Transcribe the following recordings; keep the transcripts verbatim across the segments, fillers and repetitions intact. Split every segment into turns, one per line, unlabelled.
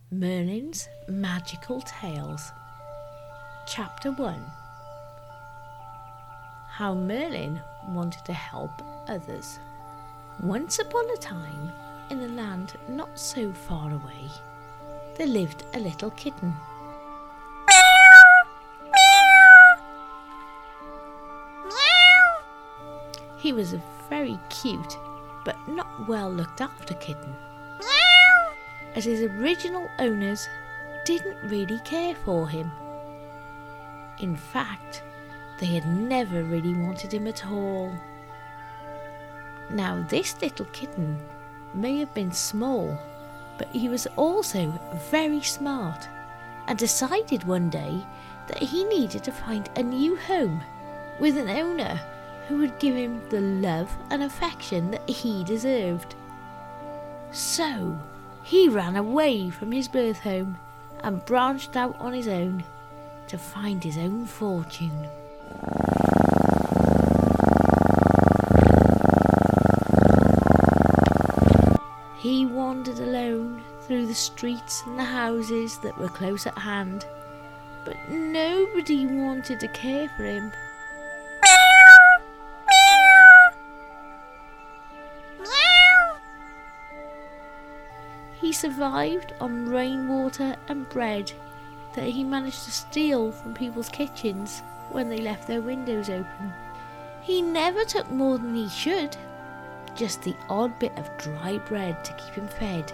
Merlin's Magical Tales. Chapter one. How Merlin wanted to help others. Once upon a time, in a land not so far away, there lived a little kitten. He was a very cute but not well looked after kitten, as his original owners didn't really care for him. In fact, they had never really wanted him at all. Now, this little kitten may have been small, but he was also very smart, and decided one day that he needed to find a new home with an owner who would give him the love and affection that he deserved. So, he ran away from his birth home and branched out on his own to find his own fortune. He wandered alone through the streets and the houses that were close at hand, but nobody wanted to care for him. He survived on rainwater and bread that he managed to steal from people's kitchens when they left their windows open. He never took more than he should, just the odd bit of dry bread to keep him fed.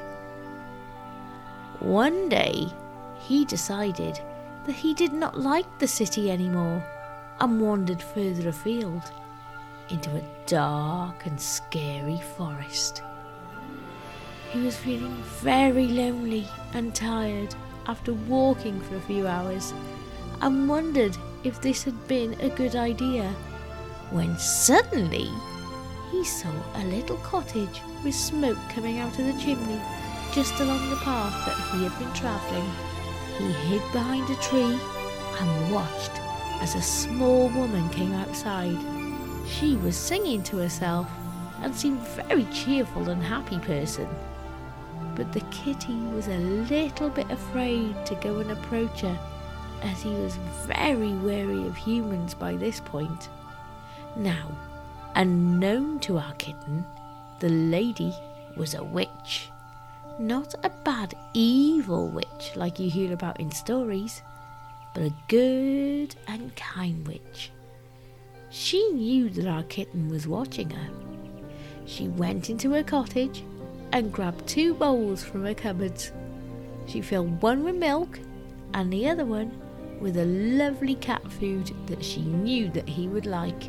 One day, he decided that he did not like the city anymore and wandered further afield into a dark and scary forest. He was feeling very lonely and tired after walking for a few hours, and wondered if this had been a good idea, when suddenly he saw a little cottage with smoke coming out of the chimney just along the path that he had been travelling. He hid behind a tree and watched as a small woman came outside. She was singing to herself and seemed a very cheerful and happy person. But the kitty was a little bit afraid to go and approach her, as he was very wary of humans by this point. Now, unknown to our kitten, the lady was a witch. Not a bad evil witch like you hear about in stories, but a good and kind witch. She knew that our kitten was watching her. She went into her cottage and grabbed two bowls from her cupboards. She filled one with milk and the other one with a lovely cat food that she knew that he would like.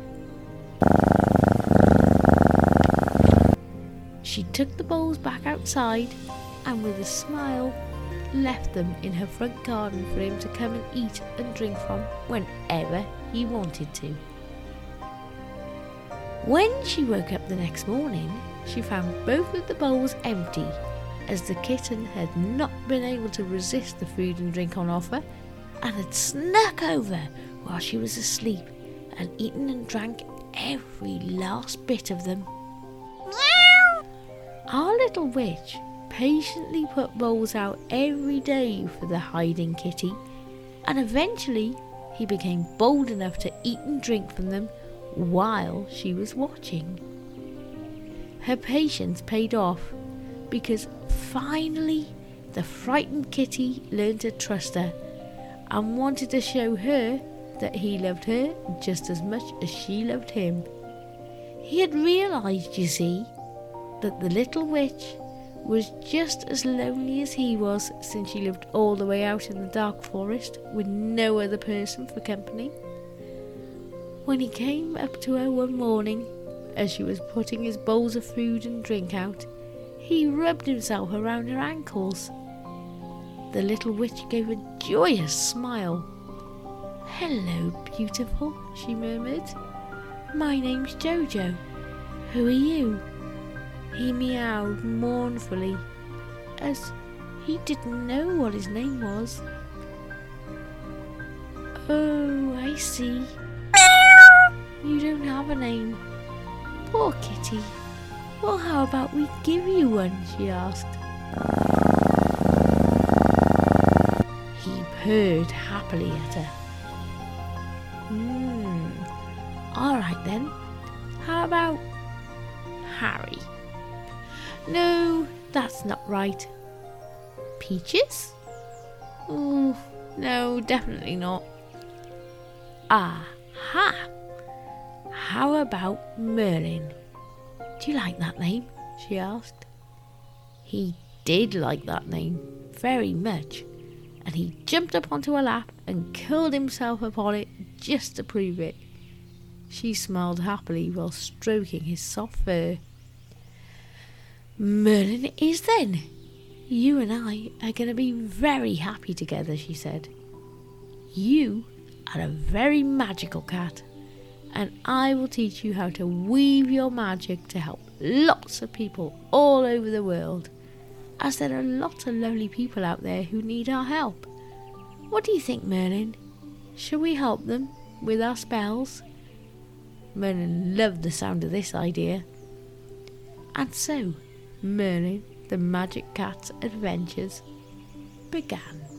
She took the bowls back outside and with a smile left them in her front garden for him to come and eat and drink from whenever he wanted to. When she woke up the next morning, she found both of the bowls empty, as the kitten had not been able to resist the food and drink on offer, and had snuck over while she was asleep and eaten and drank every last bit of them. Meow! Our little witch patiently put bowls out every day for the hiding kitty, and eventually he became bold enough to eat and drink from them while she was watching. Her patience paid off, because finally the frightened kitty learned to trust her and wanted to show her that he loved her just as much as she loved him. He had realised, you see, that the little witch was just as lonely as he was, since she lived all the way out in the dark forest with no other person for company. When he came up to her one morning, as she was putting his bowls of food and drink out, he rubbed himself around her ankles. The little witch gave a joyous smile. "Hello, beautiful," she murmured. "My name's Jojo. Who are you?" He meowed mournfully, as he didn't know what his name was. "Oh, I see. You don't have a name. Poor kitty. Well, how about we give you one?" she asked. purred happily at her. Hmm, alright then. How about Harry? No, that's not right. Peaches? Oh, no, definitely not. Aha! How about Merlin? Do you like that name? She asked. He did like that name very much, and he jumped up onto her lap and curled himself upon it just to prove it. She smiled happily while stroking his soft fur. Merlin it is then. You and I are going to be very happy together, she said. You are a very magical cat, and I will teach you how to weave your magic to help lots of people all over the world, as there are lots of lonely people out there who need our help. What do you think, Merlin? Shall we help them with our spells? Merlin loved the sound of this idea. And so, Merlin, the Magic Cat's adventures began.